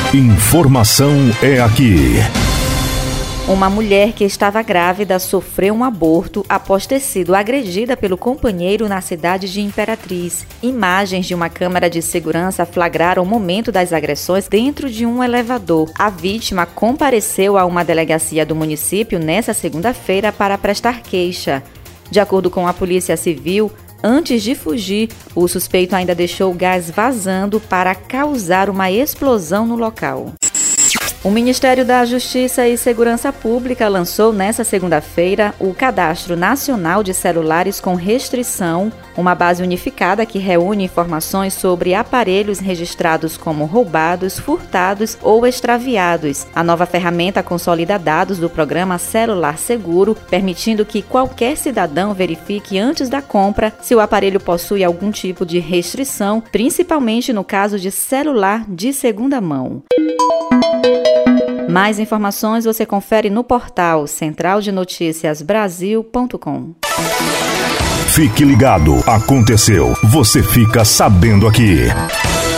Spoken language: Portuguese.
Informação é aqui. Uma mulher que estava grávida sofreu um aborto após ter sido agredida pelo companheiro na cidade de Imperatriz. Imagens de uma câmera de segurança flagraram o momento das agressões dentro de um elevador. A vítima compareceu a uma delegacia do município nesta segunda-feira para prestar queixa. De acordo com a Polícia Civil, antes de fugir, o suspeito ainda deixou gás vazando para causar uma explosão no local. O Ministério da Justiça e Segurança Pública lançou nesta segunda-feira o Cadastro Nacional de Celulares com Restrição, uma base unificada que reúne informações sobre aparelhos registrados como roubados, furtados ou extraviados. A nova ferramenta consolida dados do programa Celular Seguro, permitindo que qualquer cidadão verifique antes da compra se o aparelho possui algum tipo de restrição, principalmente no caso de celular de segunda mão. Mais informações você confere no portal centraldenoticiasbrasil.com. Fique ligado, aconteceu, você fica sabendo aqui.